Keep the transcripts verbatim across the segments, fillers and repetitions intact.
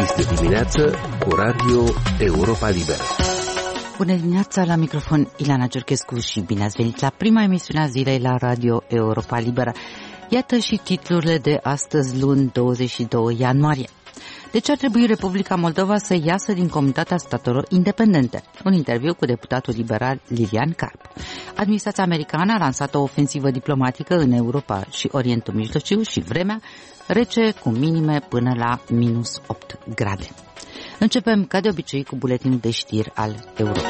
Este dimineață cu Radio Europa Liberă. Bună dimineața, la microfon Ilana Giurchescu și bine ați venit la prima emisiune a zilei la Radio Europa Liberă. Iată și titlurile de astăzi, luni douăzeci și doi ianuarie. De ce ar trebui Republica Moldova să iasă din Comunitatea Statelor Independente? Un interviu cu deputatul liberal Lilian Carp. Administrația americană a lansat o ofensivă diplomatică în Europa și Orientul Mijlociu și vremea rece cu minime până la minus opt grade. Începem, ca de obicei, cu buletinul de știri al Europei.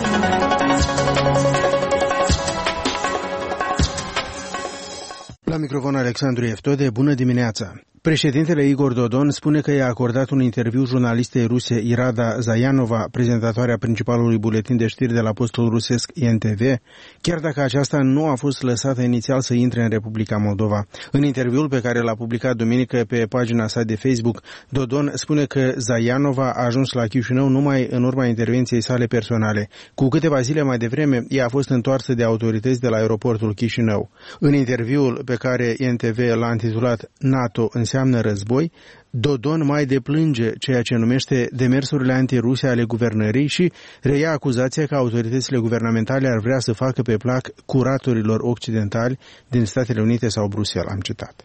La microfon Alexandru Eftode, bună dimineața! Președintele Igor Dodon spune că i-a acordat un interviu jurnalistei ruse Irada Zayanova, prezentatoarea principalului buletin de știri de la postul rusesc I N T V, chiar dacă aceasta nu a fost lăsată inițial să intre în Republica Moldova. În interviul pe care l-a publicat duminică pe pagina sa de Facebook, Dodon spune că Zayanova a ajuns la Chișinău numai în urma intervenției sale personale. Cu câteva zile mai devreme, ea a fost întoarsă de autorități de la aeroportul Chișinău. În interviul pe care I N T V l-a intitulat NATO înseamnă război, Dodon mai deplânge ceea ce numește demersurile antiruse ale guvernării și reia acuzația că autoritățile guvernamentale ar vrea să facă pe plac curatorilor occidentali din Statele Unite sau Bruxelles, am citat.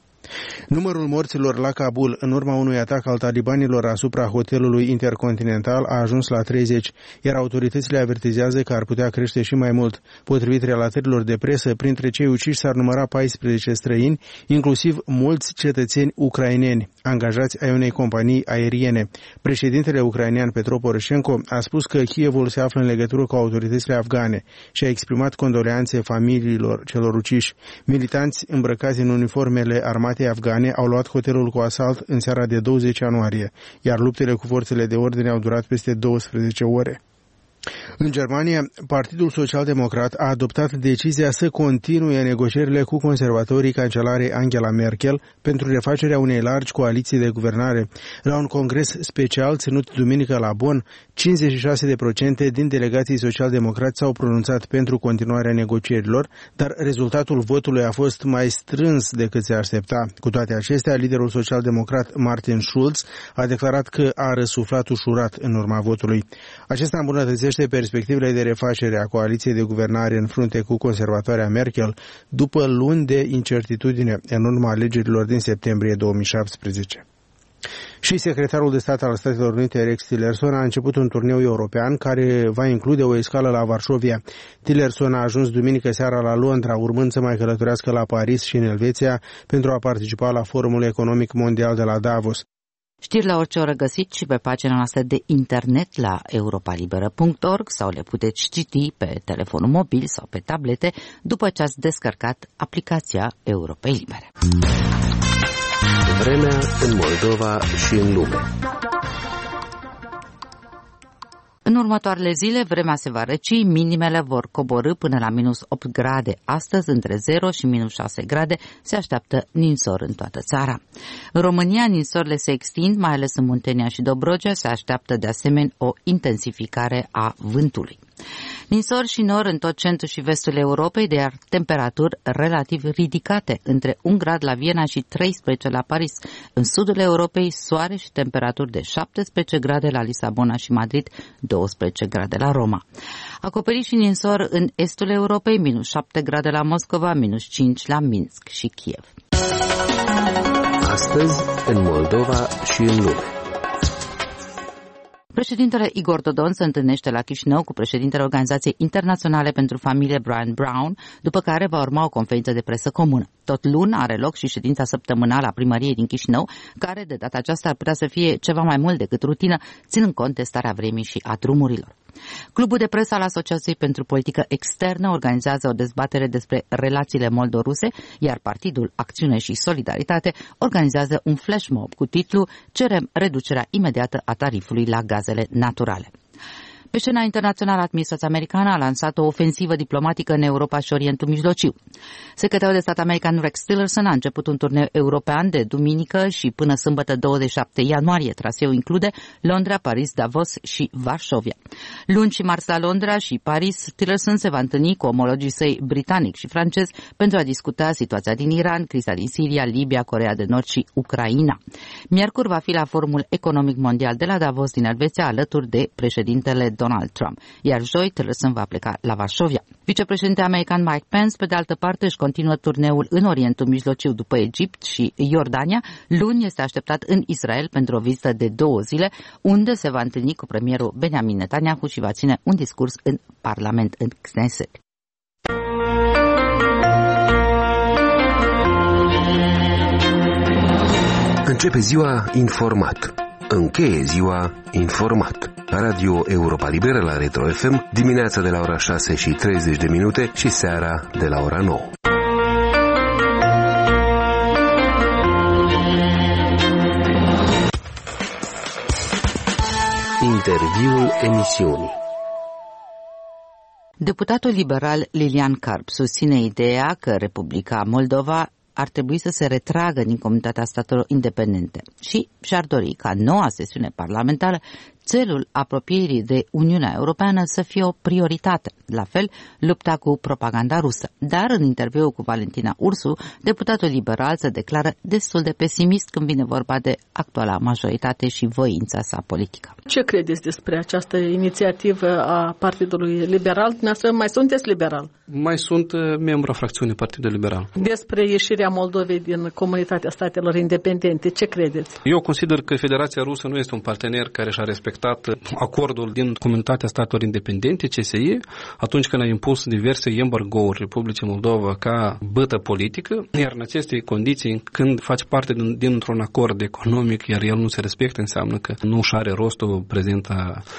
Numărul morților la Kabul în urma unui atac al talibanilor asupra hotelului Intercontinental a ajuns la treizeci, iar autoritățile avertizează că ar putea crește și mai mult. Potrivit relatărilor de presă, printre cei uciși s-ar număra paisprezece străini, inclusiv mulți cetățeni ucraineni, angajați ai unei companii aeriene. Președintele ucrainean Petro Poroșenko a spus că Kievul se află în legătură cu autoritățile afgane și a exprimat condoleanțe familiilor celor uciși. Militanți îmbrăcați în uniformele armate afgane au luat hotelul cu asalt în seara de douăzeci ianuarie, iar luptele cu forțele de ordine au durat peste douăsprezece ore. În Germania, Partidul Social-Democrat a adoptat decizia să continue negocierile cu conservatorii cancelarei Angela Merkel pentru refacerea unei largi coaliții de guvernare. La un congres special ținut duminică la Bonn, cincizeci și șase la sută din delegații social-democrați s-au pronunțat pentru continuarea negocierilor, dar rezultatul votului a fost mai strâns decât se aștepta. Cu toate acestea, liderul social-democrat Martin Schulz a declarat că a răsuflat ușurat în urma votului. Acesta îmbunătățește perspectivele de refacere a coaliției de guvernare în frunte cu conservatoarea Merkel după luni de incertitudine în urma alegerilor din septembrie două mii șaptesprezece. Și secretarul de stat al Statelor Unite, Rex Tillerson, a început un turneu european care va include o escală la Varșovia. Tillerson a ajuns duminică seara la Londra, urmând să mai călătorească la Paris și în Elveția pentru a participa la Forumul Economic Mondial de la Davos. Știri la orice oră găsiți și pe pagina noastră de internet la europalibera punct org sau le puteți citi pe telefonul mobil sau pe tablete după ce ați descărcat aplicația Europei Libere. Vremea în Moldova și în lume. În următoarele zile, vremea se va răci, minimele vor coborî până la minus opt grade. Astăzi, între zero și minus șase grade, se așteaptă ninsor în toată țara. În România, ninsorile se extind, mai ales în Muntenia și Dobrogea, se așteaptă de asemenea o intensificare a vântului. Ninsori și nor în tot centrul și vestul Europei, de iar temperaturi relativ ridicate, între un grad la Viena și treisprezece la Paris. În sudul Europei, soare și temperaturi de șaptesprezece grade la Lisabona și Madrid, douăsprezece grade la Roma. Acoperit și ninsor în estul Europei, minus șapte grade la Moscova, minus cinci la Minsk și Kiev. Astăzi, în Moldova și în lume. Președintele Igor Dodon se întâlnește la Chișinău cu președintele Organizației Internaționale pentru Familie Brian Brown, după care va urma o conferință de presă comună. Tot luni are loc și ședința săptămânală a primăriei din Chișinău, care de data aceasta ar putea să fie ceva mai mult decât rutină, ținând cont de starea vremii și a drumurilor. Clubul de presă al Asociației pentru Politică Externă organizează o dezbatere despre relațiile moldo-ruse, iar Partidul Acțiune și Solidaritate organizează un flash mob cu titlu "Cerem reducerea imediată a tarifului la gazele naturale". Pe scena internațională, administrația americană a lansat o ofensivă diplomatică în Europa și Orientul Mijlociu. Secretarul de stat american Rex Tillerson a început un turneu european de duminică și până sâmbătă douăzeci și șapte ianuarie. Traseul include Londra, Paris, Davos și Varșovia. Luni și marți la Londra și Paris, Tillerson se va întâlni cu omologii săi britanic și francez pentru a discuta situația din Iran, criza din Siria, Libia, Coreea de Nord și Ucraina. Miercuri va fi la Forumul Economic Mondial de la Davos din Elveția alături de președintele Donald Trump, iar joi Tillerson va pleca la Varșovia. Vicepreședintele american Mike Pence, pe de altă parte, își continuă turneul în Orientul Mijlociu după Egipt și Iordania. Luni este așteptat în Israel pentru o vizită de două zile, unde se va întâlni cu premierul Benjamin Netanyahu și va ține un discurs în Parlament, în Knesset. Începe ziua informat. Încheie ziua informat. Radio Europa Liberă la Retro F M, dimineața de la ora șase și treizeci de minute și seara de la ora nouă. Interviul emisiunii. Deputatul liberal Lilian Carp susține ideea că Republica Moldova ar trebui să se retragă din Comunitatea Statelor Independente și și-ar dori ca noua sesiune parlamentară țelul apropierii de Uniunea Europeană să fie o prioritate, la fel lupta cu propaganda rusă. Dar în interviul cu Valentina Ursu, deputatul liberal se declară destul de pesimist când vine vorba de actuala majoritate și voința sa politică. Ce credeți despre această inițiativă a Partidului Liberal? Dumneavoastră mai sunteți liberal? Mai sunt membru a fracțiunii Partidului Liberal. Despre ieșirea Moldovei din Comunitatea Statelor Independente, ce credeți? Eu consider că Federația Rusă nu este un partener care și-a respectat acordul din Comunitatea Statelor Independente, C S I, atunci când a impus diverse embargouri Republicii Moldova ca bătă politică, iar în aceste condiții, când faci parte din, dintr-un acord economic, iar el nu se respectă, înseamnă că nu și are rostul prezent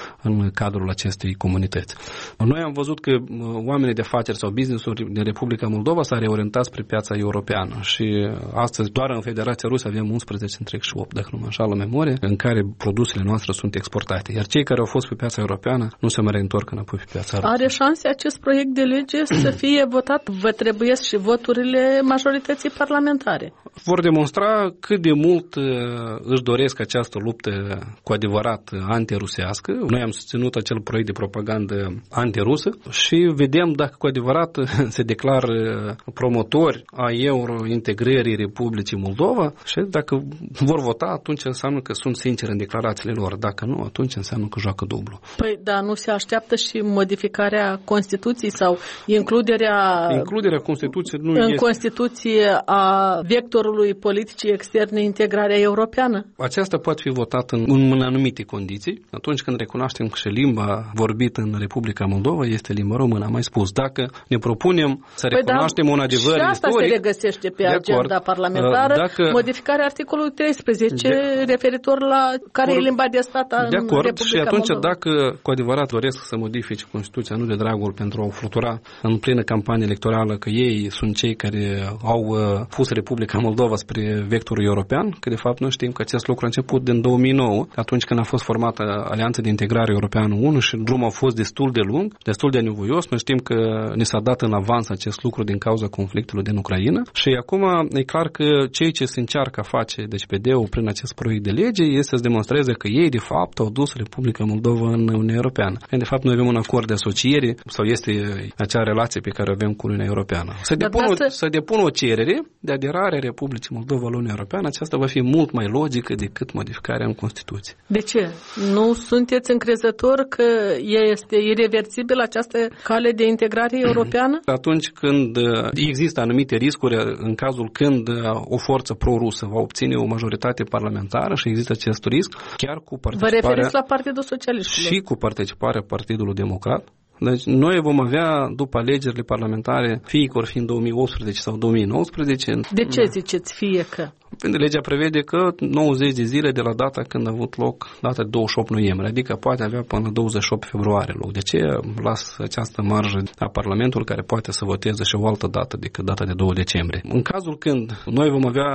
în cadrul acestei comunități. Noi am văzut că oamenii de afaceri sau business-uri din Republica Moldova s-au reorientat spre piața europeană și astăzi doar în Federația Rusă avem unsprezece întreg și opt, dacă nu mă înșală memorie, în care produsele noastre sunt exportate. Iar cei care au fost pe piața europeană nu se mai reîntorc înapoi pe piața rusă. Are șanse acest proiect de lege să fie votat? Vă trebuiesc și voturile majorității parlamentare. Vor demonstra cât de mult își doresc această luptă cu adevărat antirusească. Noi am susținut acel proiect de propagandă antirusă și vedem dacă cu adevărat se declară promotori a eurointegrării Republicii Moldova și dacă vor vota, atunci înseamnă că sunt sinceri în declarațiile lor. Dacă nu, atunci înseamnă că joacă dublu. Păi, dar nu se așteaptă și modificarea Constituției sau includerea, includerea Constituției nu în este... Constituție a vectorului politicii externe integrarea europeană? Aceasta poate fi votată în, în anumite condiții, atunci când recunoaștem că și limba vorbită în Republica Moldova este limba română, am mai spus. Dacă ne propunem să păi recunoaștem da, un adevăr istoric... Și asta istoric, se regăsește pe agenda acord, parlamentară, dacă, modificarea articolului treisprezece de, referitor la care or, e limba de stat în de acord, Republica și atunci Moldova. Dacă cu adevărat doresc să modifice Constituția, nu de dragul pentru a o flutura în plină campanie electorală, că ei sunt cei care au pus Republica Moldova spre vectorul european, că de fapt noi știm că acest lucru a început din două mii nouă, atunci când a fost formată Alianța de Integrare Europeană unu și drumul a fost destul de lung, destul de anevoios. Noi știm că ne s-a dat în avans acest lucru din cauza conflictului din Ucraina și acum e clar că cei ce se încearcă a face, deci P D-ul prin acest proiect de lege, este să demonstreze că ei de fapt au dus Republica Moldova în Uniunea Europeană. De fapt noi avem un acord de asociere sau este acea relație pe care o avem cu Uniunea Europeană. Să depun, o, să depun o cerere de aderare a Republicii Moldova la Uniunea Europeană, aceasta va fi mult mai logică decât modificarea în Constituție. De ce? Nu sunteți încrezător că este irreversibil această cale de integrare europeană? Atunci când există anumite riscuri, în cazul când o forță pro-rusă va obține o majoritate parlamentară și există acest risc, chiar cu participarea... Vă referiți la Partidul Socialiștilor? Și cu participarea Partidului Democrat. Deci noi vom avea, după alegerile parlamentare, fie că or fi în două mii optsprezece sau două mii nouăsprezece... De ce ziceți fie că? Legea prevede că nouăzeci de zile de la data când a avut loc, data de douăzeci și opt noiembrie, adică poate avea până douăzeci și opt februarie loc. De ce las această marjă a Parlamentului care poate să voteze și o altă dată decât data de doi decembrie? În cazul când noi vom avea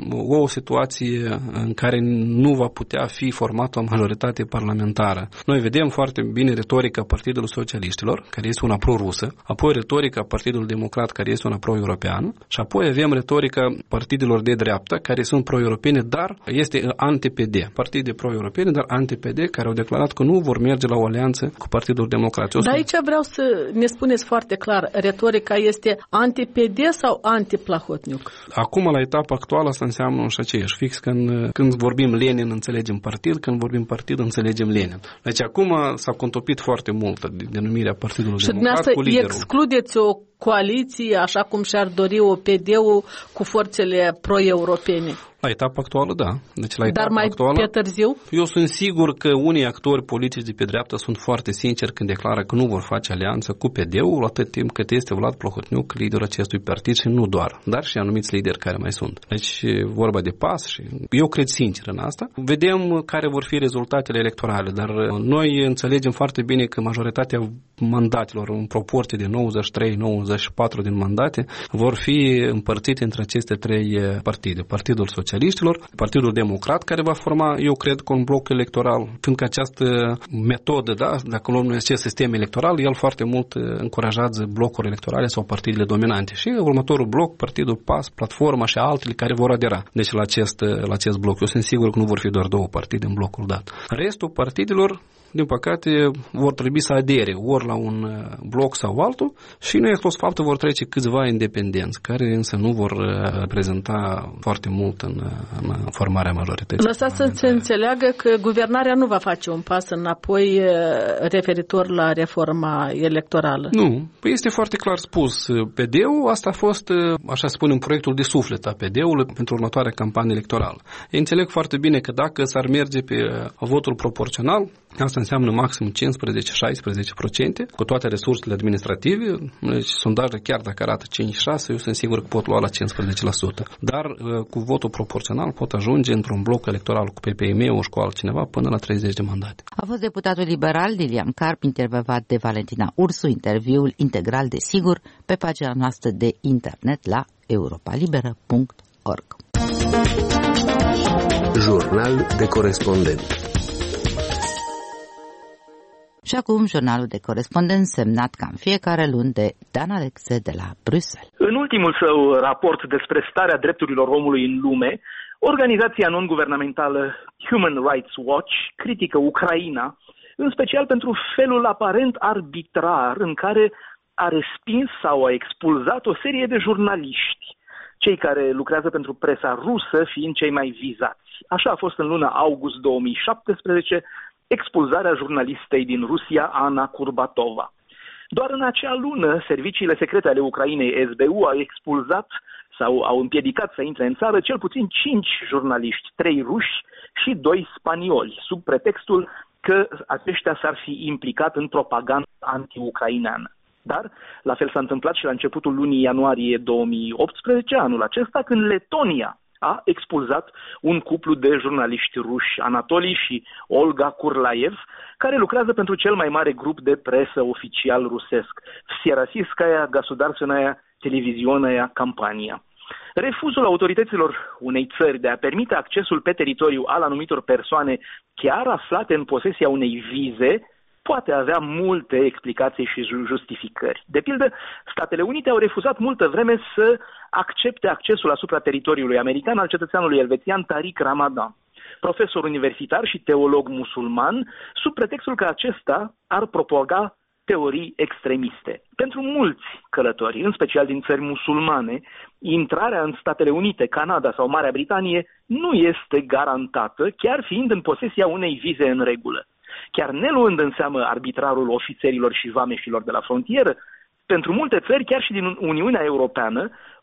o situație în care nu va putea fi formată o majoritate parlamentară, noi vedem foarte bine retorica Partidului Socialiștilor, care este una pro-rusă, apoi retorica Partidului Democrat, care este una pro-europeană, și apoi avem retorica partidelor de dreapta, care sunt pro-europene, dar este anti-P D. Partide pro-europene, dar anti-P D, care au declarat că nu vor merge la o alianță cu Partidul Democrat. Dar aici vreau să ne spuneți foarte clar, retorica este anti-P D sau anti-Plahotniuc? Acum, la etapa actuală, asta înseamnă și aceeași. Fix când, când vorbim Lenin, înțelegem partid, când vorbim partid, înțelegem Lenin. Deci acum s-a contopit foarte mult denumirea Partidului și Democrat cu liderul. Și excludeți o coaliție, așa cum și-ar dori o P D-ul cu forțele pro-europene. La etapa actuală, da. Deci, la etapa Dar mai actuală, pe târziu? Eu sunt sigur că unii actori politici de pe dreapta sunt foarte sinceri când declară că nu vor face alianță cu P D-ul atât timp cât este Vlad Plahotniuc liderul acestui partid și nu doar, dar și anumiți lideri care mai sunt. Deci vorba de pas și eu cred sincer în asta. Vedem care vor fi rezultatele electorale, dar noi înțelegem foarte bine că majoritatea mandatelor în proporție de nouăzeci și trei nouăzeci și patru din mandate vor fi împărțite între aceste trei partide. Partidul Socialiștilor, Partidul Democrat, care va forma, eu cred, cu un bloc electoral, fiindcă această metodă, da, dacă luăm acest sistem electoral, el foarte mult încurajează blocuri electorale sau partidele dominante. Și următorul bloc, Partidul P A S, Platforma și altele care vor adera. Deci la acest, la acest bloc. Eu sunt sigur că nu vor fi doar două partide în blocul dat. Restul partidelor, din păcate, vor trebui să adere ori la un bloc sau altul și nu e exclus faptul vor trece câțiva independenți, care însă nu vor reprezenta foarte mult în, în formarea majorității. Lăsați să se înțeleagă că guvernarea nu va face un pas înapoi referitor la reforma electorală. Nu, este foarte clar spus. P D-ul, asta a fost, așa spunem, proiectul de suflet a P D-ului pentru următoarea campanie electorală. Eu înțeleg foarte bine că dacă s-ar merge pe votul proporțional, asta înseamnă maxim cincisprezece șaisprezece la sută cu toate resursele administrative. Deci sondajele chiar dacă arată cinci șase, eu sunt sigur că pot lua la cincisprezece la sută. Dar cu votul proporțional pot ajunge într-un bloc electoral cu P P M-ul și cu altcineva până la treizeci de mandate. A fost deputatul liberal Lilian Carp, intervievat de Valentina Ursu, interviul integral de sigur pe pagina noastră de internet la europa liberă punct org. Jurnal de corespondent. Și acum jurnalul de corespondent semnat ca în fiecare luni de Dan Alexe de la Bruxelles. În ultimul său raport despre starea drepturilor omului în lume, organizația non-guvernamentală Human Rights Watch critică Ucraina, în special pentru felul aparent arbitrar în care a respins sau a expulzat o serie de jurnaliști, cei care lucrează pentru presa rusă fiind cei mai vizați. Așa a fost în luna august două mii șaptesprezece, expulzarea jurnalistei din Rusia, Ana Kurbatova. Doar în acea lună, serviciile secrete ale Ucrainei, S B U, au expulzat sau au împiedicat să intre în țară cel puțin cinci jurnaliști, trei ruși și doi spanioli, sub pretextul că aceștia s-ar fi implicat în propaganda anti-ucraineană. Dar, la fel s-a întâmplat și la începutul lunii ianuarie două mii optsprezece, anul acesta, când Letonia a expulzat un cuplu de jurnaliști ruși, Anatoli și Olga Kurlaev, care lucrează pentru cel mai mare grup de presă oficial rusesc, Всероссийская государственная телевизионная компания. Refuzul autorităților unei țări de a permite accesul pe teritoriu al anumitor persoane chiar aflate în posesia unei vize poate avea multe explicații și justificări. De pildă, Statele Unite au refuzat multă vreme să accepte accesul asupra teritoriului american al cetățeanului elvețian Tariq Ramadan, profesor universitar și teolog musulman, sub pretextul că acesta ar propaga teorii extremiste. Pentru mulți călători, în special din țări musulmane, intrarea în Statele Unite, Canada sau Marea Britanie nu este garantată, chiar fiind în posesia unei vize în regulă. Chiar neluând în seamă arbitrarul ofițerilor și vameșilor de la frontieră, pentru multe țări, chiar și din Uniunea Europeană,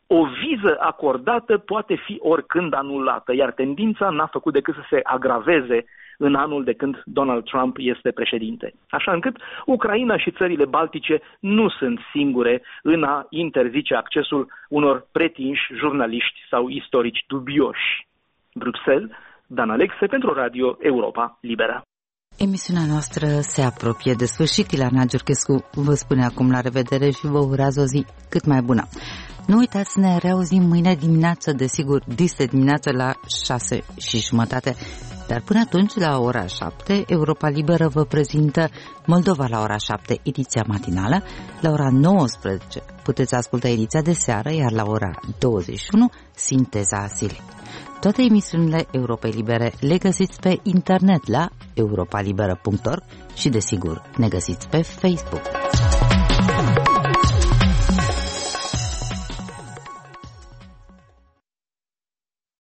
O viză acordată poate fi oricând anulată, iar tendința n-a făcut decât să se agraveze în anul de când Donald Trump este președinte. Așa încât Ucraina și țările baltice nu sunt singure în a interzice accesul unor pretinși jurnaliști sau istorici dubioși. Bruxelles, Dan Alexe pentru Radio Europa Liberă. Emisiunea noastră se apropie de sfârșit. Ileana Giurchescu vă spune acum la revedere și vă urează o zi cât mai bună. Nu uitați să ne reauzim mâine dimineață, desigur, dis de dimineață la șase și jumătate. Dar până atunci, la ora șapte, Europa Liberă vă prezintă Moldova la ora șapte, ediția matinală. La ora nouăsprezece puteți asculta ediția de seară, iar la ora douăzeci și unu, sinteza zilei. Toate emisiunile Europei Libere le găsiți pe internet la europa liberă punct org și, desigur, ne găsiți pe Facebook.